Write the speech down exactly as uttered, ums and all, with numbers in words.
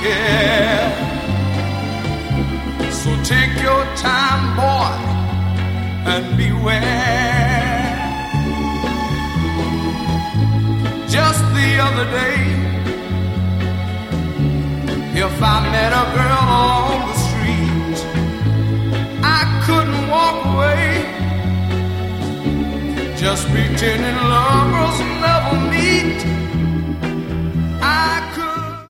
Yeah. So take your time, boy, and beware. Just the other day, if I met a girl on the street, I couldn't walk away, just pretending lovers never meet.